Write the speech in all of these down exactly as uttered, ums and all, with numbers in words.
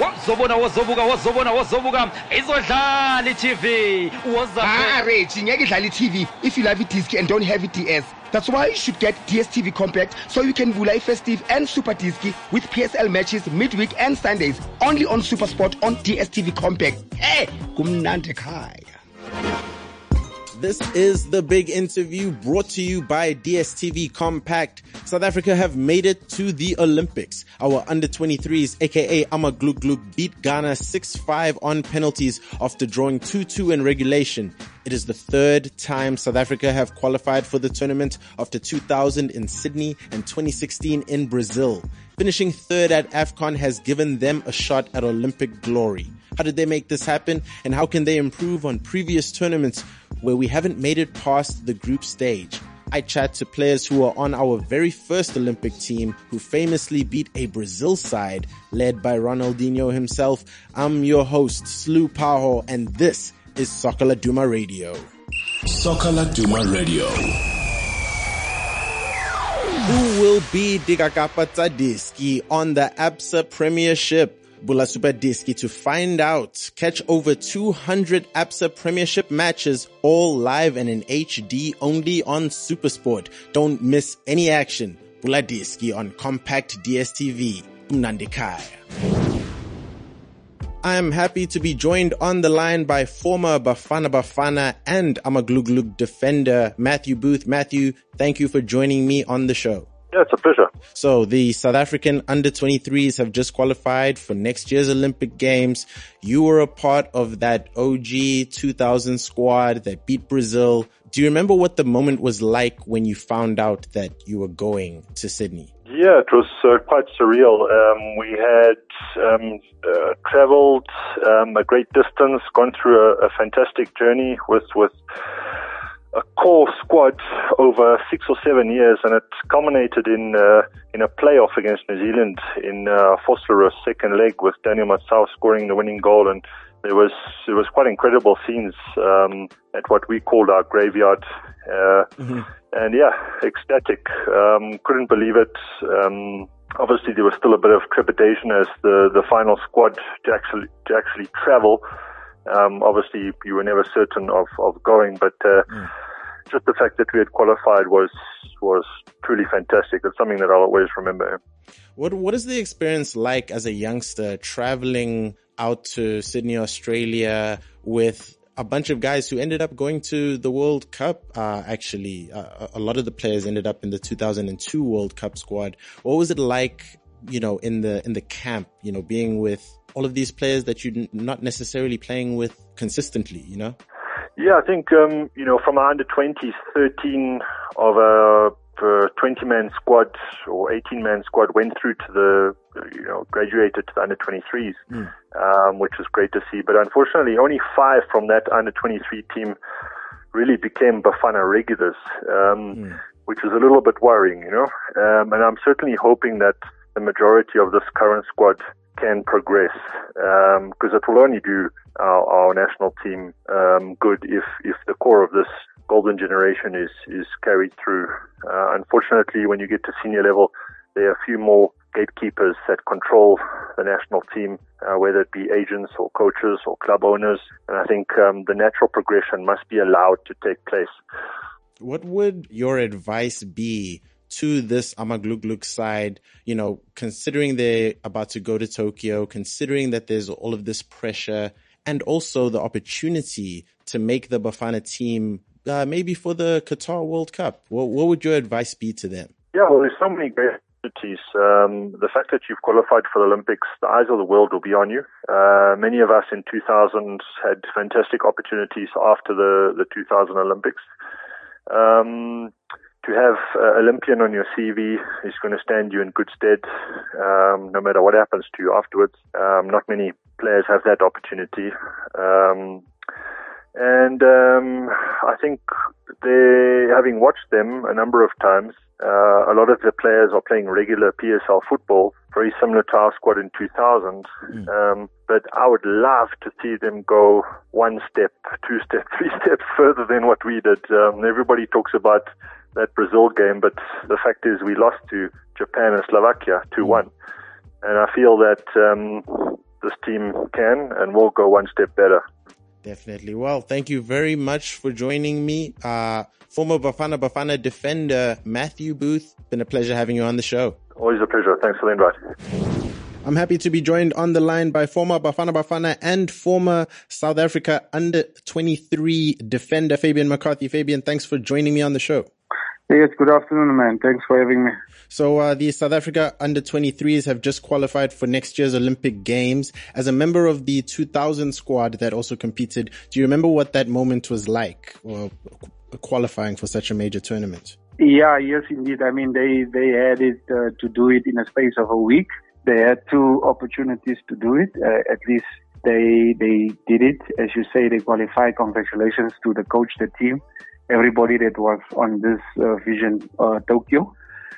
wazobona wazobuka wazobona wazobuka izodlala i-T V Ah, Reggie, ngeke idlala i-T V if you love i-disc and don't have i-D S. That's why you should get D S T V Compact so you can vula i-festive and super disc with P S L matches midweek and Sundays only on SuperSport on D S T V Compact. Hey, kumnandi ekhaya. This is the big interview brought to you by D S T V Compact. South Africa have made it to the Olympics. Our under twenty-threes, aka Amagluk Gluk, beat Ghana six five on penalties after drawing two two in regulation. It is the third time South Africa have qualified for the tournament after two thousand in Sydney and twenty sixteen in Brazil. Finishing third at AFCON has given them a shot at Olympic glory. How did they make this happen, and how can they improve on previous tournaments where we haven't made it past the group stage? I chat to players who are on our very first Olympic team who famously beat a Brazil side led by Ronaldinho himself. I'm your host, Slu Paho, and this is Soccer Laduma Radio. Soccer Laduma Radio. Who will be Digakapa Tadiski on the ABSA Premiership? Bula Super Diski to find out. Catch over two hundred ABSA Premiership matches, all live and in H D only on SuperSport. Don't miss any action. Bula Diski on Compact D S T V. Mnandikaya. I am happy to be joined on the line by former Bafana Bafana and Amagluglu defender Matthew Booth. Matthew, thank you for joining me on the show. Yeah, it's a pleasure. So the South African under twenty-threes have just qualified for next year's Olympic Games. You were a part of that O G two thousand squad that beat Brazil. Do you remember what the moment was like when you found out that you were going to Sydney? Yeah, it was uh, quite surreal. Um, we had um, uh, traveled um, a great distance, gone through a, a fantastic journey with with a core squad over six or seven years, and it culminated in uh, in a playoff against New Zealand in uh, Vosloorus second leg with Daniel Matsau scoring the winning goal. And there was it was quite incredible scenes um, at what we called our graveyard. Uh, mm-hmm. And yeah, ecstatic. Um, couldn't believe it. Um, obviously, there was still a bit of trepidation as the, the final squad to actually to actually travel. Um, obviously, you were never certain of, of going, but uh, mm. just the fact that we had qualified was was truly fantastic. It's something that I'll always remember. What What is the experience like as a youngster traveling out to Sydney, Australia, with a bunch of guys who ended up going to the World Cup? Uh, actually, uh, a lot of the players ended up in the two thousand two World Cup squad. What was it like, you know, in the in the camp, you know, being with all of these players that you're not necessarily playing with consistently, you know? Yeah, I think, um, you know, from our under twenties, thirteen of a twenty-man squad or eighteen-man squad went through to the, you know, graduated to the under twenty-threes, mm. um, which was great to see. But unfortunately, only five from that under twenty-three team really became Bafana regulars, um, mm. which was a little bit worrying, you know. Um, and I'm certainly hoping that the majority of this current squad can progress, because um, it will only do our, our national team um, good if, if the core of this golden generation is, is carried through. Uh, unfortunately, when you get to senior level, there are a few more gatekeepers that control the national team, uh, whether it be agents or coaches or club owners. And I think um, the natural progression must be allowed to take place. What would your advice be to this Amagluglu side, you know, considering they're about to go to Tokyo, considering that there's all of this pressure and also the opportunity to make the Bafana team uh, maybe for the Qatar World Cup? What, what would your advice be to them? Yeah, well, there's so many great opportunities. Um, the fact that you've qualified for the Olympics, the eyes of the world will be on you. Uh, many of us in two thousand had fantastic opportunities after the, the two thousand Olympics. Um, To have uh, Olympian on your C V is going to stand you in good stead, um, no matter what happens to you afterwards. Um, not many players have that opportunity. Um, and um, I think they, having watched them a number of times, uh, a lot of the players are playing regular P S L football, very similar to our squad in two thousand. Mm. Um, but I would love to see them go one step, two steps, three steps further than what we did. Um, everybody talks about that Brazil game, but the fact is we lost to Japan and Slovakia two one. And I feel that um, this team can and will go one step better. Definitely. Well, thank you very much for joining me. Uh, former Bafana Bafana defender, Matthew Booth. Been a pleasure having you on the show. Always a pleasure. Thanks for the invite. I'm happy to be joined on the line by former Bafana Bafana and former South Africa under twenty-three defender, Fabian McCarthy. Fabian, thanks for joining me on the show. Yes, good afternoon, man. Thanks for having me. So uh, the South Africa under twenty-threes have just qualified for next year's Olympic Games. As a member of the two thousand squad that also competed, do you remember what that moment was like, or qualifying for such a major tournament? Yeah, yes, indeed. I mean, they, they had it uh, to do it in a space of a week. They had two opportunities to do it. Uh, at least they they did it. As you say, they qualified. Congratulations to the coach, the team, everybody that was on this uh, Vision uh, Tokyo.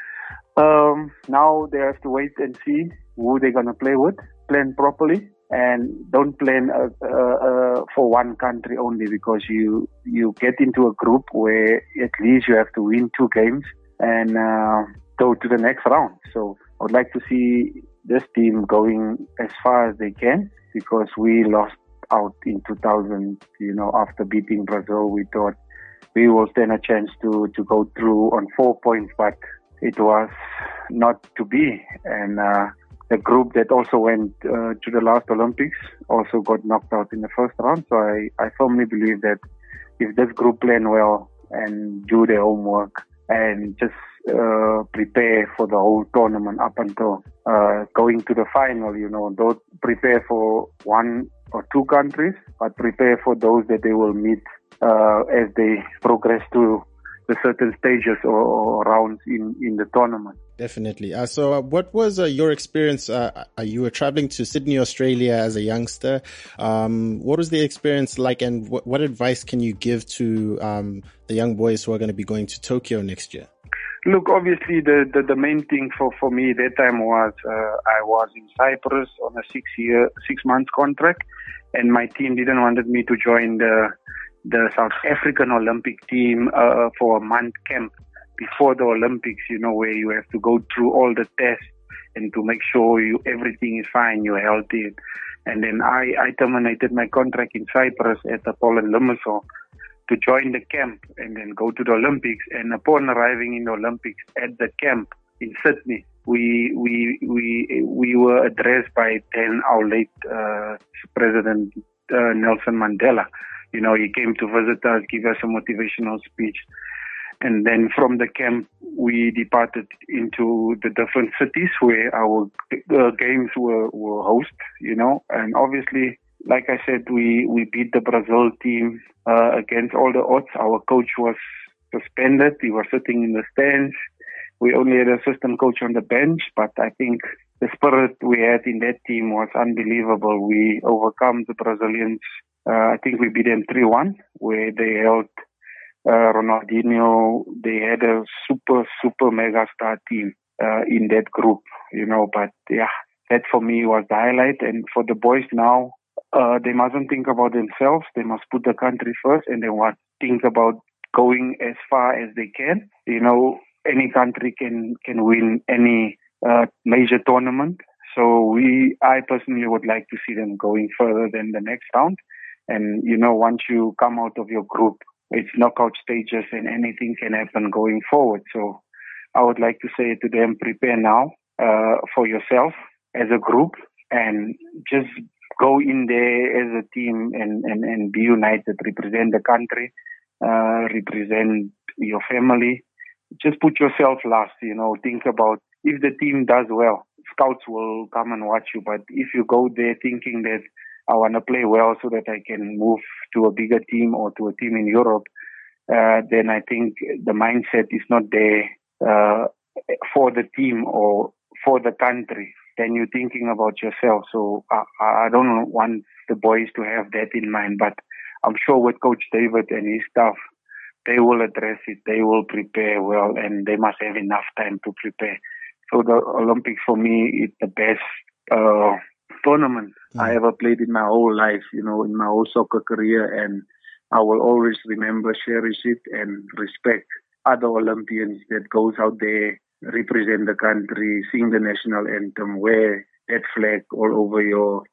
Um, now they have to wait and see who they're going to play with, plan properly, and don't plan uh, uh, uh, for one country only, because you, you get into a group where at least you have to win two games and uh, go to the next round. So I would like to see this team going as far as they can, because we lost out in two thousand, you know, after beating Brazil. We thought we will stand a chance to, to go through on four points, but it was not to be. And uh, the group that also went uh, to the last Olympics also got knocked out in the first round. So I, I firmly believe that if this group plan well and do their homework and just uh, prepare for the whole tournament up until uh, going to the final, you know, don't prepare for one or two countries, but prepare for those that they will meet uh, as they progress to the certain stages or, or rounds in, in the tournament. Definitely. Uh, so uh, what was uh, your experience? Uh, uh, you were traveling to Sydney, Australia as a youngster. Um, what was the experience like, and what, what advice can you give to um, the young boys who are going to be going to Tokyo next year? Look, obviously the, the, the main thing for, for me that time was uh, I was in Cyprus on a six year, six months contract, and my team didn't wanted me to join the the South African Olympic team uh, for a month camp before the Olympics, you know, where you have to go through all the tests and to make sure you everything is fine, you're healthy. And then I, I terminated my contract in Cyprus at Apollo Limassol to join the camp and then go to the Olympics. And upon arriving in the Olympics at the camp in Sydney, we we we we were addressed by then our late uh, President uh, Nelson Mandela. You know, he came to visit us, give us a motivational speech. And then from the camp, we departed into the different cities where our uh, games were, were hosted, you know. And obviously, like I said, we, we beat the Brazil team uh, against all the odds. Our coach was suspended. He was sitting in the stands. We only had an assistant coach on the bench, but I think the spirit we had in that team was unbelievable. We overcome the Brazilians. Uh, I think we beat them three one, where they held uh, Ronaldinho. They had a super, super mega star team uh, in that group, you know. But yeah, that for me was the highlight. And for the boys now, uh, they mustn't think about themselves. They must put the country first, and they want think about going as far as they can. You know, any country can can win any uh, major tournament. So we, I personally would like to see them going further than the next round. And, you know, once you come out of your group, it's knockout stages and anything can happen going forward. So I would like to say to them, prepare now uh, for yourself as a group and just go in there as a team and, and, and be united, represent the country, uh, represent your family. Just put yourself last, you know, think about if the team does well, scouts will come and watch you. But if you go there thinking that I want to play well so that I can move to a bigger team or to a team in Europe, uh, then I think the mindset is not there uh, for the team or for the country. Then you're thinking about yourself. So I, I don't want the boys to have that in mind, but I'm sure with Coach David and his staff, they will address it. They will prepare well, and they must have enough time to prepare. So the Olympics for me is the best uh, tournament mm. I ever played in my whole life, you know, in my whole soccer career. And I will always remember, cherish it, and respect other Olympians that goes out there, represent the country, sing the national anthem, wear that flag all over your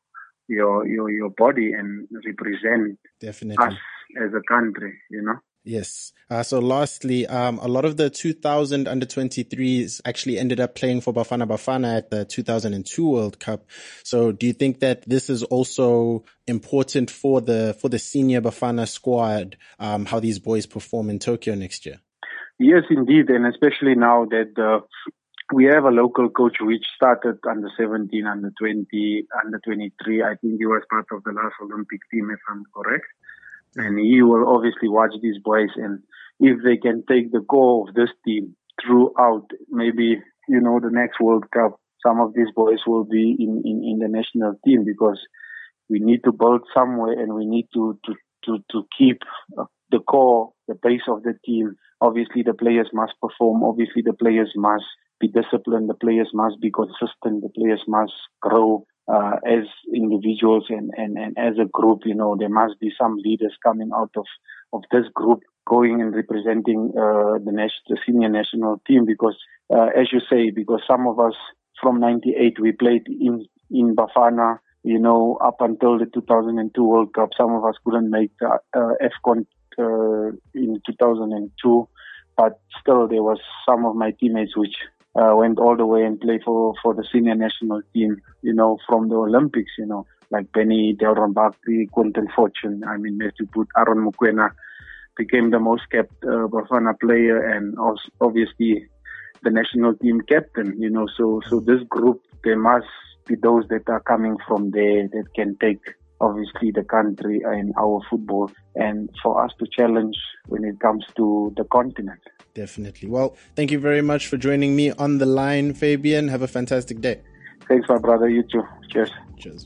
your your your body and represent Definitely. us as a country, you know. Yes. Uh, so lastly, um, a lot of the two thousand under twenty-threes actually ended up playing for Bafana Bafana at the two thousand two World Cup. So do you think that this is also important for the, for the senior Bafana squad, um, how these boys perform in Tokyo next year? Yes, indeed. And especially now that, uh, we have a local coach which started under seventeen, under twenty, under twenty-three. I think he was part of the last Olympic team, if I'm correct. And he will obviously watch these boys, and if they can take the core of this team throughout, maybe, you know, the next World Cup, some of these boys will be in, in, in the national team, because we need to build somewhere, and we need to, to, to, to keep the core, the base of the team. Obviously, the players must perform. Obviously, the players must be disciplined. The players must be consistent. The players must grow. Uh, as individuals and, and, and as a group, you know, there must be some leaders coming out of, of this group going and representing uh, the, national, the senior national team, because, uh, as you say, because some of us from ninety-eight, we played in, in Bafana, you know, up until the two thousand two World Cup. Some of us couldn't make the uh, AFCON uh, in two thousand two, but still there was some of my teammates which Uh, went all the way and played for, for the senior national team, you know, from the Olympics, you know, like Benny, Delron Bakri, Quentin Fortune. I mean, Matthew Boot, Aaron Mokoena became the most kept uh, Bafana player, and also obviously the national team captain, you know. So, so this group, there must be those that are coming from there that can take obviously the country and our football, and for us to challenge when it comes to the continent. Definitely. Well, thank you very much for joining me on the line, Fabian. Have a fantastic day. Thanks, my brother. You too. Cheers. Cheers.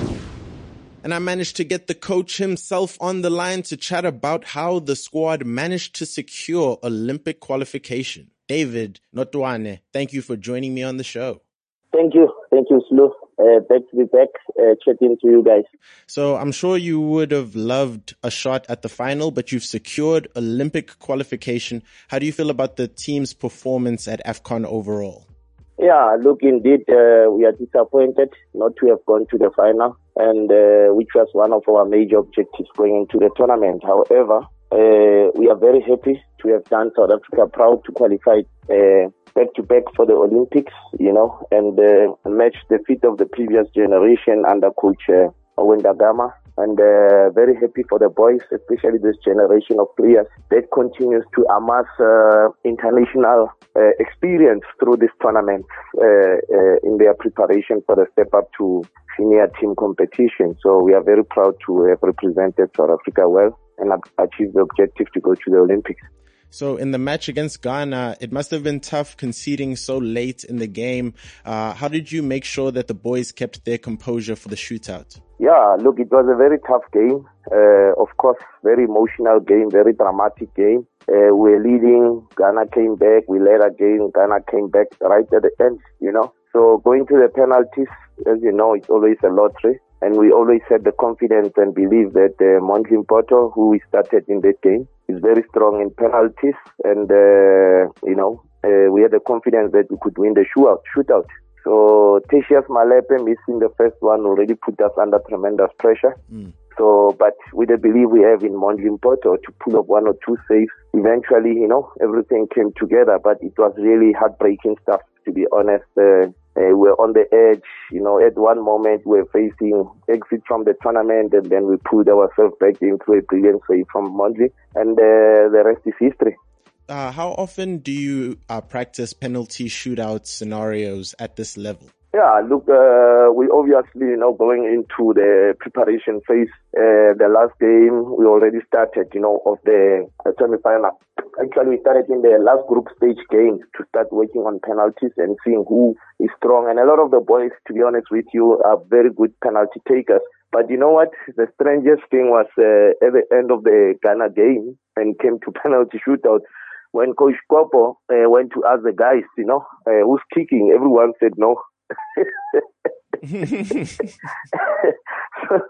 And I managed to get the coach himself on the line to chat about how the squad managed to secure Olympic qualification. David Notwane, thank you for joining me on the show. Thank you. Thank you, Slu. Uh, back to be back, uh, chatting to you guys. So I'm sure you would have loved a shot at the final, but you've secured Olympic qualification. How do you feel about the team's performance at AFCON overall? Yeah, look, indeed, uh, we are disappointed not to have gone to the final, and uh, which was one of our major objectives going into the tournament. However, uh, we are very happy to have done South Africa proud to qualify uh, back-to-back for the Olympics, you know, and uh, match the feat of the previous generation under Coach uh, Owen Dagama. And uh, very happy for the boys, especially this generation of players that continues to amass uh, international uh, experience through this tournament uh, uh, in their preparation for the step up to senior team competition. So we are very proud to have represented South Africa well and achieved the objective to go to the Olympics. So in the match against Ghana, it must have been tough conceding so late in the game. Uh, how did you make sure that the boys kept their composure for the shootout? Yeah, look, it was a very tough game. Uh, of course, very emotional game, very dramatic game. Uh, we were leading, Ghana came back, we led again, Ghana came back right at the end, you know. So going to the penalties, as you know, it's always a lottery. And we always had the confidence and belief that uh, Mondli Mpoto, who we started in that game, is very strong in penalties. And, uh, you know, uh, we had the confidence that we could win the shootout. shootout. So Tertius Malepe missing the first one already put us under tremendous pressure. Mm. So, but with the belief we have in Mondli Mpoto to pull up one or two saves, eventually, you know, everything came together. But it was really heartbreaking stuff, to be honest. Uh, Uh, we're on the edge, you know, at one moment we're facing exit from the tournament, and then we pulled ourselves back into a brilliant save from Mondli, and uh, the rest is history. Uh, how often do you uh, practice penalty shootout scenarios at this level? Yeah, look, uh, we obviously, you know, going into the preparation phase, uh, the last game, we already started, you know, of the semi-final. Actually, we started in the last group stage game to start working on penalties and seeing who is strong. And a lot of the boys, to be honest with you, are very good penalty takers. But you know what? The strangest thing was uh, at the end of the Ghana game and came to penalty shootout. When Coach Kopo uh, went to ask the guys, you know, uh, who's kicking, everyone said no. So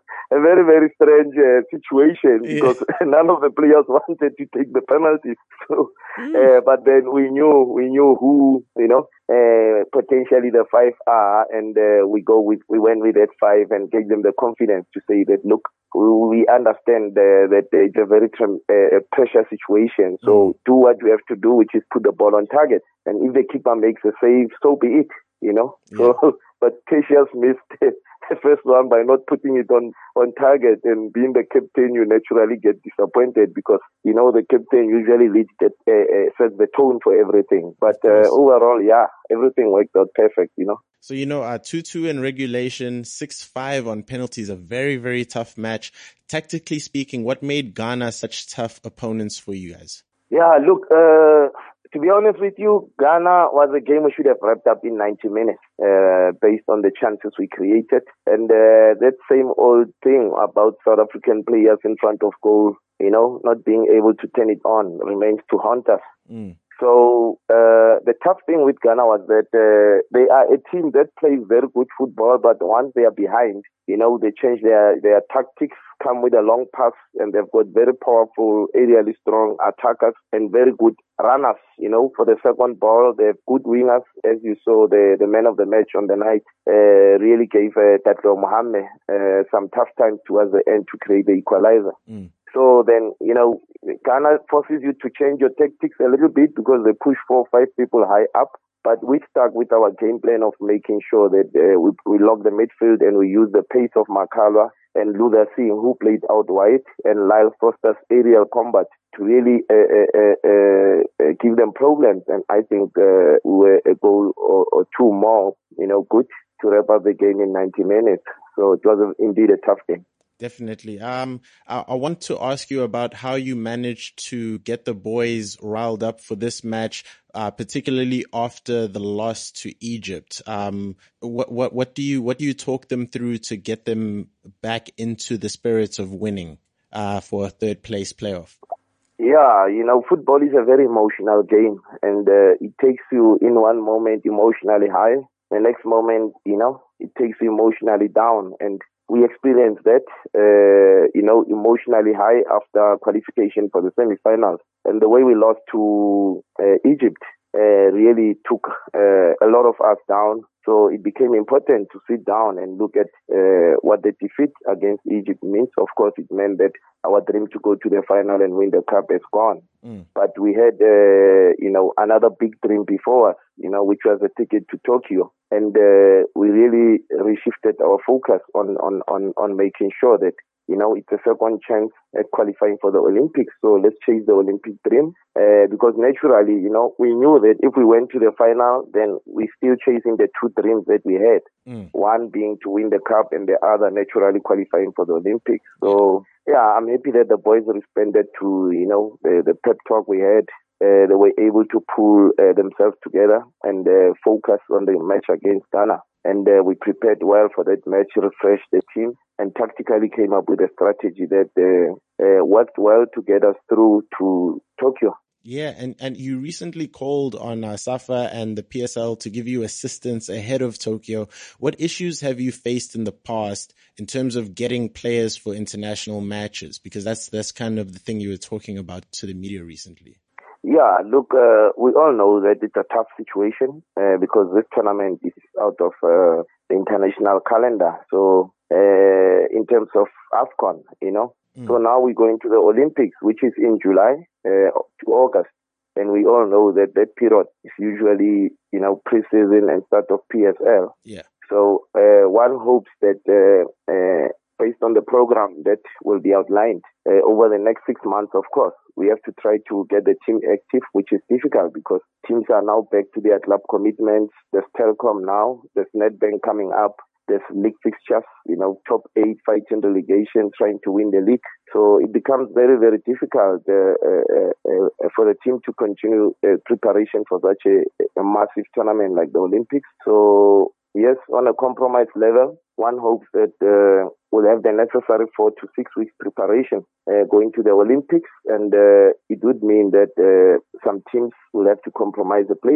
very, very strange uh, situation Yeah. because none of the players wanted to take the penalties. So, uh, but then we knew, we knew who, you know, uh, potentially the five are, and uh, we go with, we went with that five and gave them the confidence to say that, look, we understand uh, that it's a very uh, pressure situation. So mm. do what you have to do, which is put the ball on target. And if the keeper makes a save, so be it, you know. Yeah. So, but Cassius missed the first one by not putting it on, on target. And being the captain, you naturally get disappointed because, you know, the captain usually leads the, uh, uh, sets the tone for everything. But uh, overall, yeah, everything worked out perfect, you know. So, you know, uh, two two in regulation, six five on penalties, a very, very tough match. Tactically speaking, what made Ghana such tough opponents for you guys? Yeah, look, uh, to be honest with you, Ghana was a game we should have wrapped up in ninety minutes uh, based on the chances we created. And uh, that same old thing about South African players in front of goal, you know, not being able to turn it on remains to haunt us. Mm. So uh, the tough thing with Ghana was that uh, they are a team that plays very good football, but once they are behind, you know, they change their, their tactics, come with a long pass, and they've got very powerful, aerially strong attackers and very good runners, you know, for the second ball. They have good wingers, as you saw, the, the man of the match on the night uh, really gave uh, Tatlo Mohammed uh, some tough time towards the end to create the equalizer. Mm. So then, you know, Ghana forces you to change your tactics a little bit because they push four or five people high up. But we stuck with our game plan of making sure that uh, we, we lock the midfield and we use the pace of Makalwa and Luther Singh, who played out wide, and Lyle Foster's aerial combat to really uh, uh, uh, uh, give them problems. And I think uh, we were a goal or, or two more, you know, good to wrap up the game in ninety minutes. So it was indeed a tough game. Definitely. Um, I, I want to ask you about how you managed to get the boys riled up for this match, uh, particularly after the loss to Egypt. Um, what, what, what do you, what do you talk them through to get them back into the spirits of winning, uh, for a third place playoff? Yeah, you know, football is a very emotional game, and uh, it takes you in one moment emotionally high, the next moment, you know, it takes you emotionally down. And we experienced that, uh, you know, emotionally high after qualification for the semi-finals. And the way we lost to uh, Egypt uh, really took uh, a lot of us down. So it became important to sit down and look at uh, what the defeat against Egypt means. Of course, it meant that our dream to go to the final and win the cup is gone. Mm. But we had, uh, you know, another big dream before us, you know, which was a ticket to Tokyo. And uh, we really reshifted our focus on, on, on, on making sure that, you know, it's a second chance at qualifying for the Olympics. So let's chase the Olympic dream. Uh, because naturally, you know, we knew that if we went to the final, then we're still chasing the two dreams that we had. Mm. One being to win the cup and the other naturally qualifying for the Olympics. So, yeah, I'm happy that the boys responded to, you know, the, the pep talk we had. Uh, they were able to pull uh, themselves together and uh, focus on the match against Ghana. And uh, we prepared well for that match, refreshed the team, and tactically came up with a strategy that uh, uh, worked well to get us through to Tokyo. Yeah, and, and you recently called on uh, SAFA and the P S L to give you assistance ahead of Tokyo. What issues have you faced in the past in terms of getting players for international matches? Because that's that's kind of the thing you were talking about to the media recently. Yeah, look, uh, we all know that it's a tough situation uh, because this tournament is out of uh, the international calendar. So uh, in terms of AFCON, you know, mm. so now we're going to the Olympics, which is in July uh, to August. And we all know that that period is usually, you know, pre-season and start of P S L. Yeah. So uh, one hopes that uh, uh, based on the program that will be outlined uh, over the next six months, of course, we have to try to get the team active, which is difficult because teams are now back to their club commitments. There's Telkom now, there's Nedbank coming up, there's league fixtures, you know, top eight fighting relegation, trying to win the league. So it becomes very, very difficult uh, uh, uh, for the team to continue uh, preparation for such a, a massive tournament like the Olympics. So yes, on a compromise level, one hopes that uh, we'll have the necessary four to six weeks preparation uh, going to the Olympics, and uh, it would mean that uh, some teams will have to compromise the players,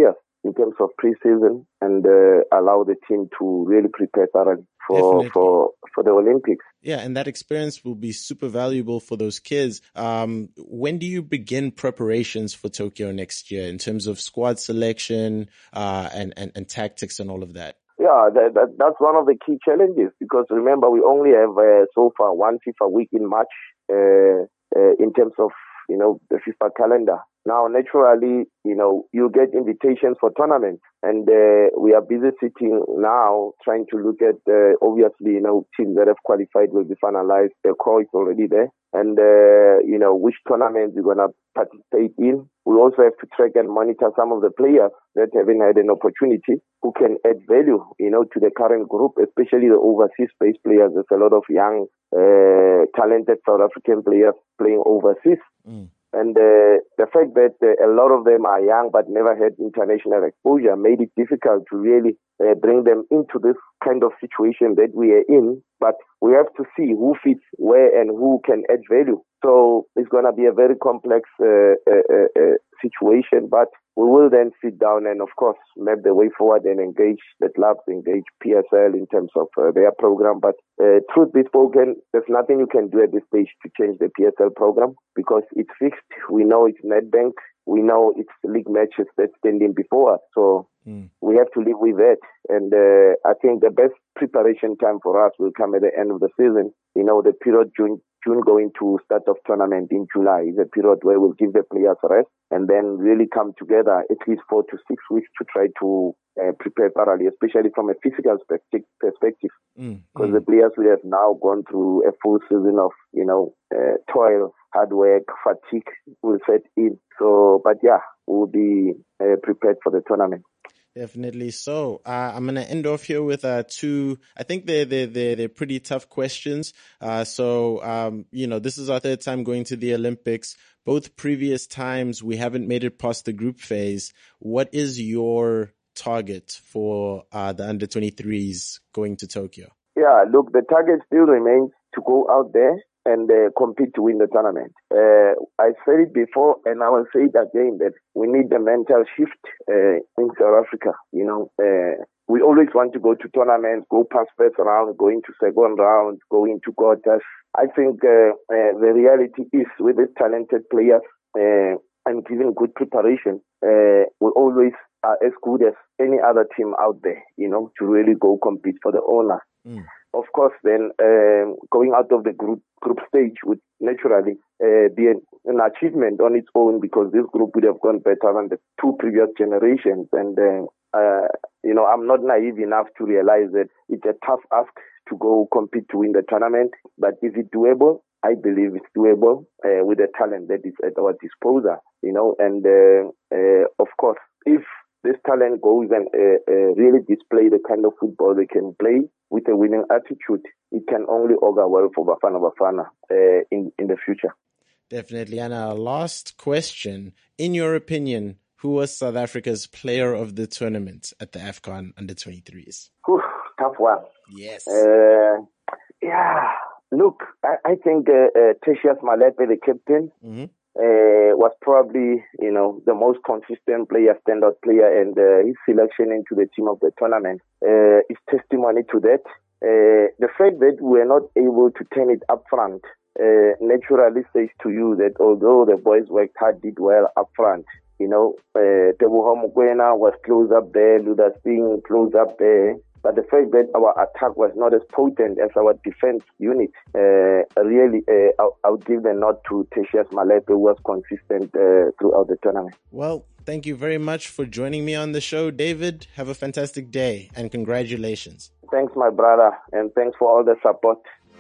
in terms of preseason and uh, allow the team to really prepare thoroughly for, for, for the Olympics. Yeah, and that experience will be super valuable for those kids. Um, when do you begin preparations for Tokyo next year in terms of squad selection uh, and, and, and tactics and all of that? Yeah, that, that, that's one of the key challenges because remember, we only have uh, so far one FIFA week in March uh, uh, in terms of, you know, the FIFA calendar. Now, naturally, you know, you get invitations for tournaments and uh, we are busy sitting now trying to look at, uh, obviously, you know, teams that have qualified will be finalized. The call is already there. And, uh, you know, which tournaments you're going to participate in. We also have to track and monitor some of the players that haven't had an opportunity who can add value, you know, to the current group, especially the overseas-based players. There's a lot of young, uh, talented South African players playing overseas. Mm. And uh, the fact that uh, a lot of them are young but never had international exposure made it difficult to really uh, bring them into this kind of situation that we are in. But we have to see who fits where and who can add value. So it's going to be a very complex uh, uh, uh, situation, but we will then sit down and, of course, map the way forward and engage the clubs, engage P S L in terms of uh, their program. But uh, truth be spoken, there's nothing you can do at this stage to change the P S L program because it's fixed. We know it's Nedbank. We know it's league matches that's standing before us. So mm. we have to live with that. And uh, I think the best preparation time for us will come at the end of the season. You know, the period June, June going to start of tournament in July is a period where we'll give the players rest and then really come together at least four to six weeks to try to uh, prepare thoroughly, especially from a physical perspective. Mm. Because mm. the players will have now gone through a full season of, you know, uh, toil, hard work, fatigue will set in. So, but yeah, we'll be uh, prepared for the tournament. Definitely so. Uh, I'm going to end off here with uh, two, I think they're, they're, they're, they're pretty tough questions. Uh, so, um, you know, this is our third time going to the Olympics. Both previous times we haven't made it past the group phase. What is your target for uh, the under twenty-threes going to Tokyo? Yeah, look, the target still remains to go out there and uh, compete to win the tournament. Uh, I said it before and I will say it again that we need the mental shift uh, in South Africa. You know, uh, we always want to go to tournaments, go past first round, go into second round, go into quarters. I think uh, uh, the reality is with these talented players uh, and given good preparation, uh, we always are as good as any other team out there, you know, to really go compete for the honor. Mm. Of course, then um, going out of the group group stage would naturally uh, be an, an achievement on its own because this group would have gone better than the two previous generations. And, uh, uh, you know, I'm not naive enough to realize that it's a tough ask to go compete to win the tournament. But is it doable? I believe it's doable uh, with the talent that is at our disposal, you know. And, uh, uh, of course, if this talent goes and uh, uh, really display the kind of football they can play with a winning attitude, it can only augur well for Bafana Bafana uh, in, in the future. Definitely. And our last question, in your opinion, who was South Africa's player of the tournament at the AFCON under twenty-threes? Whew, tough one. Yes. Uh, yeah. Look, I, I think uh, uh, Tertius Malepe, the captain, mm-hmm. Uh, was probably, you know, the most consistent player, standout player, and uh, his selection into the team of the tournament uh, is testimony to that. Uh, the fact that we were not able to turn it up front uh, naturally says to you that although the boys worked hard, did well up front, you know, uh, Teboho Mokoena was close up there, Luda Singh close up there. But the fact that our attack was not as potent as our defense unit, uh, really, uh, I'll, I'll give the nod to Tertius Malepe, who was consistent uh, throughout the tournament. Well, thank you very much for joining me on the show, David. Have a fantastic day and congratulations. Thanks, my brother, and thanks for all the support.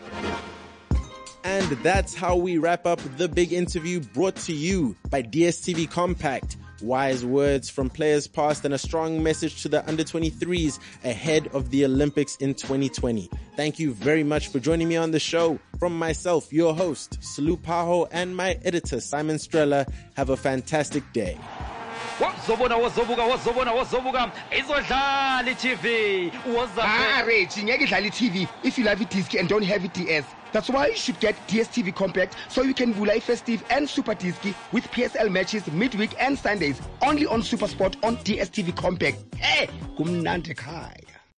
And that's how we wrap up the big interview brought to you by D S T V Compact. Wise words from players past and a strong message to the under twenty-threes ahead of the Olympics in twenty twenty. Thank you very much for joining me on the show. From myself, your host, Salu Paho, and my editor, Simon Strella, have a fantastic day. wazobona wazobuka wazobona wazobuka izodlala i-T V Ah, Reggie, ngeke idlale i-T V if you love i-disc and don't have i-D S. That's why you should get D S T V Compact so you can vula i-festive and super disc with P S L matches midweek and Sundays only on SuperSport on D S T V Compact. Hey, kumnandi ekhaya.